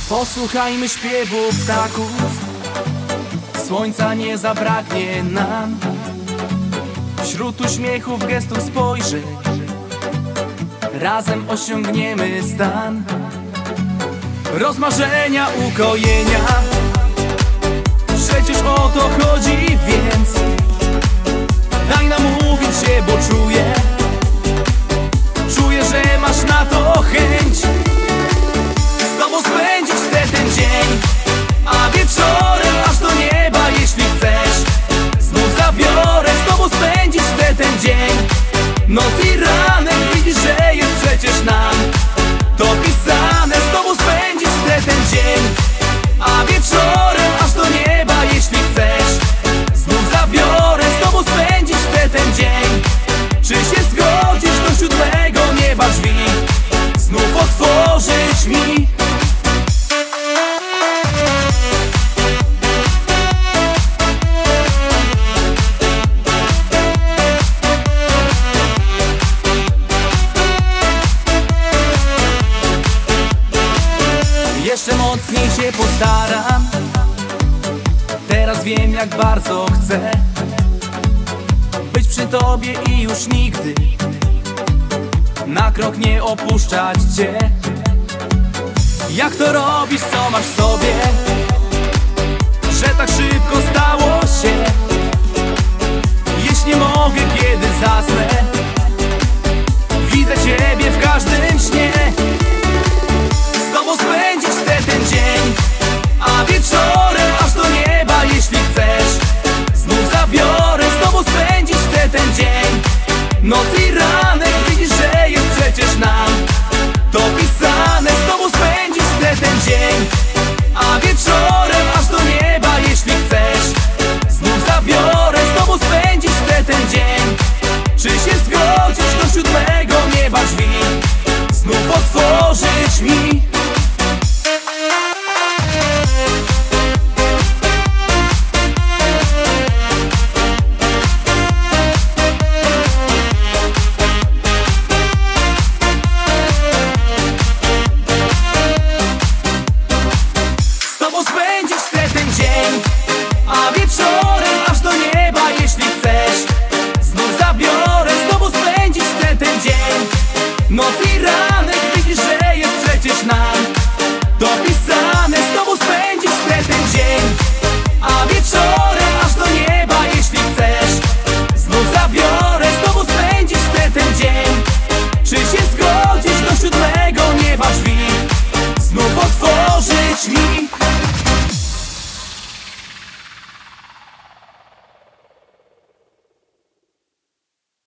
Posłuchajmy śpiewu ptaków, słońca nie zabraknie nam. Wśród uśmiechów, gestów, spojrzeń razem osiągniemy stan rozmarzenia, ukojenia. Przecież o to chodzi, więc daj namówić się, bo czuję, że masz na to chęć. Z tobą spędzić chcę ten dzień, a wieczorem aż do nieba, jeśli chcesz, znów zabiorę. Z tobą spędzić chcę ten dzień, noc i ranek, widzisz, że jest przecież nam to pisane. Z tobą spędzić chcę ten dzień, a wieczorem aż do nieba, jeśli chcesz, znów zabiorę. Z tobą spędzić chcę ten dzień. Czy się zgodzisz do 7. nieba drzwi znów otworzyć mi? Jeszcze mocniej się postaram. Teraz wiem, jak bardzo chcę być przy tobie i już nigdy na krok nie opuszczać cię. Jak to robisz, co masz w sobie, że tak szybko stało się? Jeśli mogę, kiedy zasnę, widzę ciebie w każdym śnie. Z tobą spędzić chcę ten dzień, a wieczorem aż do nieba, jeśli chcesz, znów zabiorę. Z tobą spędzić chcę ten dzień, noc i ranek, widzisz, że jest przecież nam to pisane. Z tobą spędzić chcę ten dzień, a wieczorem aż do nieba, jeśli chcesz, znów zabiorę. Z tobą spędzić chcę ten dzień. Czy się zgodzisz do 7. nieba drzwi znów otworzyć mi? Spędzić chcę ten dzień, a wieczorem aż do nieba, jeśli chcesz, znów zabiorę. Z tobą spędzić chcę ten dzień, noc i ranek, widzisz, że jest przecież nam to